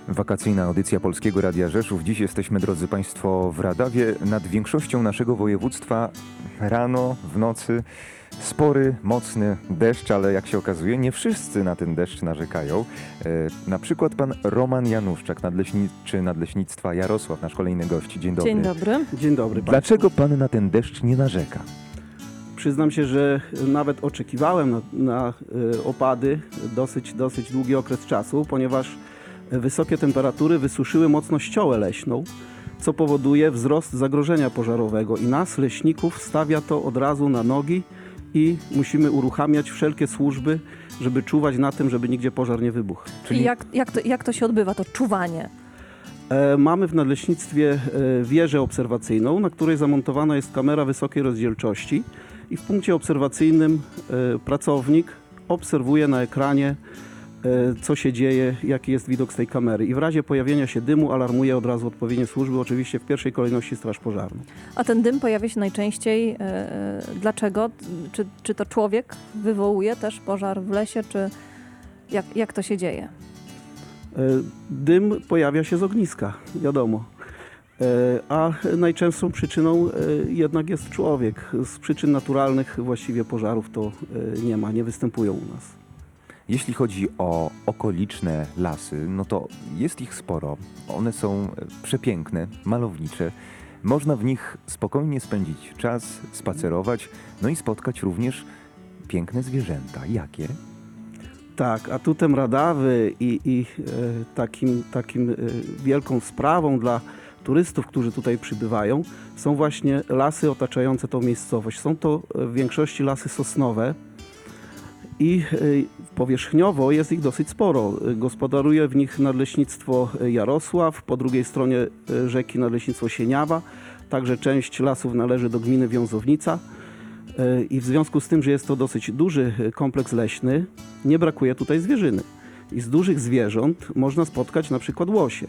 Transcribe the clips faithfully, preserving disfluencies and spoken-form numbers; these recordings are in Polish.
Wakacyjna audycja Polskiego Radia Rzeszów. Dziś jesteśmy, drodzy Państwo, w Radawie. Nad większością naszego województwa rano, w nocy spory, mocny deszcz, ale jak się okazuje, nie wszyscy na ten deszcz narzekają. E, na przykład pan Roman Januszczak, nadleśniczy Nadleśnictwa Jarosław, nasz kolejny gość. Dzień dobry. Dzień dobry. Dzień dobry. Dlaczego pan na ten deszcz nie narzeka? Przyznam się, że nawet oczekiwałem na, na y, opady dosyć, dosyć długi okres czasu, ponieważ wysokie temperatury wysuszyły mocno ściołę leśną, co powoduje wzrost zagrożenia pożarowego i nas, leśników, stawia to od razu na nogi i musimy uruchamiać wszelkie służby, żeby czuwać na tym, żeby nigdzie pożar nie wybuchł. Czyli jak, jak, to, jak to się odbywa, to czuwanie? E, mamy w nadleśnictwie e, wieżę obserwacyjną, na której zamontowana jest kamera wysokiej rozdzielczości i w punkcie obserwacyjnym e, pracownik obserwuje na ekranie, e, co się dzieje, jaki jest widok z tej kamery i w razie pojawienia się dymu alarmuje od razu odpowiednie służby, oczywiście w pierwszej kolejności straż pożarną. A ten dym pojawia się najczęściej. E, dlaczego? Czy, czy to człowiek wywołuje też pożar w lesie, czy jak, jak to się dzieje? E, dym pojawia się z ogniska, wiadomo. E, a najczęstszą przyczyną e, jednak jest człowiek. Z przyczyn naturalnych właściwie pożarów to e, nie ma, nie występują u nas. Jeśli chodzi o okoliczne lasy, no to jest ich sporo. One są przepiękne, malownicze. Można w nich spokojnie spędzić czas, spacerować, no i spotkać również piękne zwierzęta. Jakie? Tak, atutem Radawy i, i e, takim, takim e, wielką sprawą dla turystów, którzy tutaj przybywają, są właśnie lasy otaczające tą miejscowość. Są to w większości lasy sosnowe i e, powierzchniowo jest ich dosyć sporo. Gospodaruje w nich Nadleśnictwo Jarosław, po drugiej stronie e, rzeki Nadleśnictwo Sieniawa, także część lasów należy do gminy Wiązownica. I w związku z tym, że jest to dosyć duży kompleks leśny, nie brakuje tutaj zwierzyny. I z dużych zwierząt można spotkać na przykład łosie.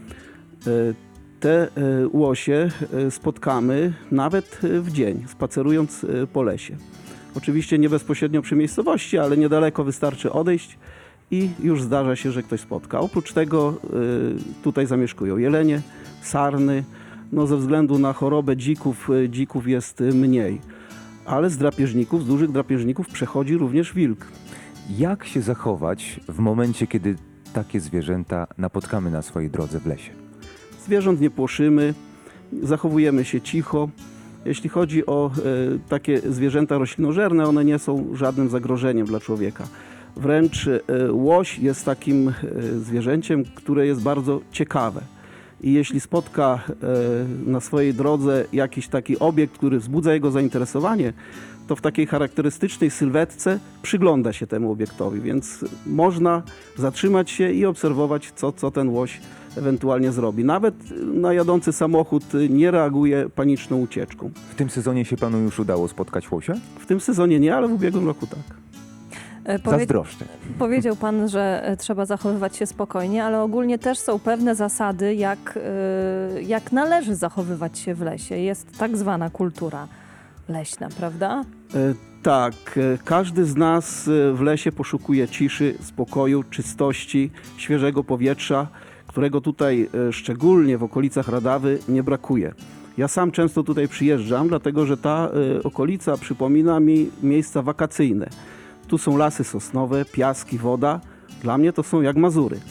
Te łosie spotkamy nawet w dzień, spacerując po lesie. Oczywiście nie bezpośrednio przy miejscowości, ale niedaleko wystarczy odejść i już zdarza się, że ktoś spotka. Oprócz tego tutaj zamieszkują jelenie, sarny. No ze względu na chorobę dzików, dzików jest mniej. Ale z drapieżników, z dużych drapieżników przechodzi również wilk. Jak się zachować w momencie, kiedy takie zwierzęta napotkamy na swojej drodze w lesie? Zwierząt nie płoszymy, zachowujemy się cicho. Jeśli chodzi o e, takie zwierzęta roślinożerne, one nie są żadnym zagrożeniem dla człowieka. Wręcz e, łoś jest takim e, zwierzęciem, które jest bardzo ciekawe. I jeśli spotka e, na swojej drodze jakiś taki obiekt, który wzbudza jego zainteresowanie, to w takiej charakterystycznej sylwetce przygląda się temu obiektowi, więc można zatrzymać się i obserwować, co, co ten łoś ewentualnie zrobi. Nawet na jadący samochód nie reaguje paniczną ucieczką. W tym sezonie się panu już udało spotkać łosia? W tym sezonie nie, ale w ubiegłym roku tak. Powie- Zazdroszczę. Powiedział pan, że e, trzeba zachowywać się spokojnie, ale ogólnie też są pewne zasady, jak, e, jak należy zachowywać się w lesie. Jest tak zwana kultura leśna, prawda? E, tak, e, każdy z nas e, w lesie poszukuje ciszy, spokoju, czystości, świeżego powietrza, którego tutaj e, szczególnie w okolicach Radawy nie brakuje. Ja sam często tutaj przyjeżdżam, dlatego że ta e, okolica przypomina mi miejsca wakacyjne. Tu są lasy sosnowe, piaski, woda. Dla mnie to są jak Mazury.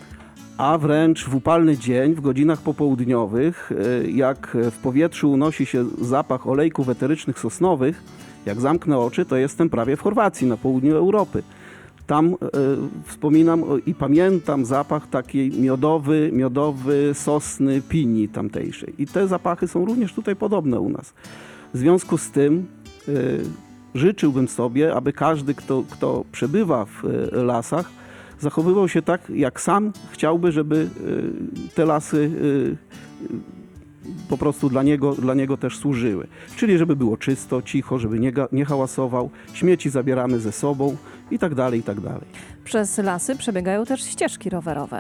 A wręcz w upalny dzień, w godzinach popołudniowych, e, jak w powietrzu unosi się zapach olejków eterycznych sosnowych, jak zamknę oczy, to jestem prawie w Chorwacji, na południu Europy. Tam e, wspominam i pamiętam zapach takiej miodowy, miodowy sosny, pinii tamtejszej. I te zapachy są również tutaj podobne u nas. W związku z tym e, życzyłbym sobie, aby każdy, kto, kto przebywa w e, lasach, zachowywał się tak, jak sam chciałby, żeby e, te lasy e, po prostu dla niego, dla niego też służyły. Czyli żeby było czysto, cicho, żeby nie, ga- nie hałasował, śmieci zabieramy ze sobą i tak dalej, i tak dalej. Przez lasy przebiegają też ścieżki rowerowe.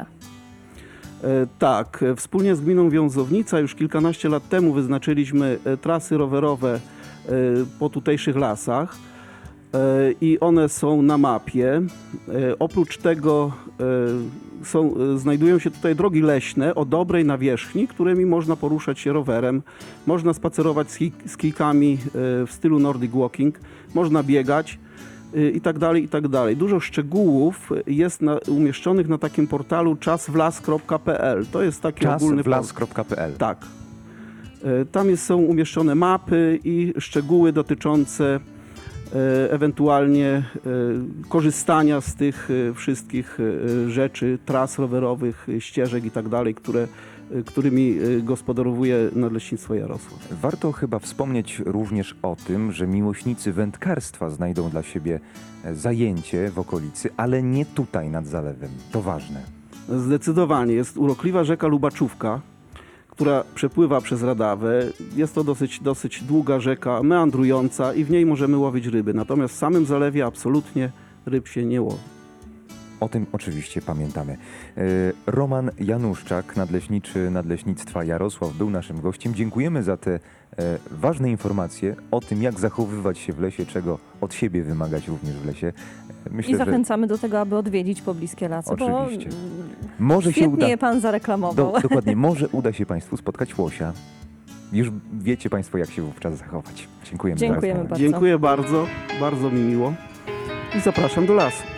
E, tak, e, wspólnie z gminą Wiązownica już kilkanaście lat temu wyznaczyliśmy e, trasy rowerowe e, po tutejszych lasach. E, i one są na mapie. E, Oprócz tego e, są, e, znajdują się tutaj drogi leśne o dobrej nawierzchni, którymi można poruszać się rowerem, można spacerować z, ki- z kijkami e, w stylu Nordic Walking, można biegać e, i tak dalej, i tak dalej. Dużo szczegółów jest na, umieszczonych na takim portalu czas w las kropka p l. To jest taki ogólny portal. czas w las kropka p l. Tak. E, Tam jest, są umieszczone mapy i szczegóły dotyczące e, ewentualnie e, korzystania z tych e, wszystkich e, rzeczy, tras rowerowych, e, ścieżek i tak dalej, które, e, którymi e, gospodarowuje Nadleśnictwo Jarosław. Warto chyba wspomnieć również o tym, że miłośnicy wędkarstwa znajdą dla siebie zajęcie w okolicy, ale nie tutaj nad zalewem. To ważne. Zdecydowanie. Jest urokliwa rzeka Lubaczówka, która przepływa przez Radawę. Jest to dosyć, dosyć długa rzeka, meandrująca i w niej możemy łowić ryby. Natomiast w samym zalewie absolutnie ryb się nie łowi. O tym oczywiście pamiętamy. E, Roman Januszczak, nadleśniczy Nadleśnictwa Jarosław, był naszym gościem. Dziękujemy za te e, ważne informacje o tym, jak zachowywać się w lesie, czego od siebie wymagać również w lesie. E, Myślę, I zachęcamy do tego, aby odwiedzić pobliskie lasy, Oczywiście. bo Może się świetnie uda. je pan zareklamował. Do, dokładnie, może uda się Państwu spotkać łosia. Już wiecie Państwo, jak się wówczas zachować. Dziękujemy. za Dziękujemy rozmowę. bardzo. Dziękuję bardzo, bardzo mi miło i zapraszam do lasu.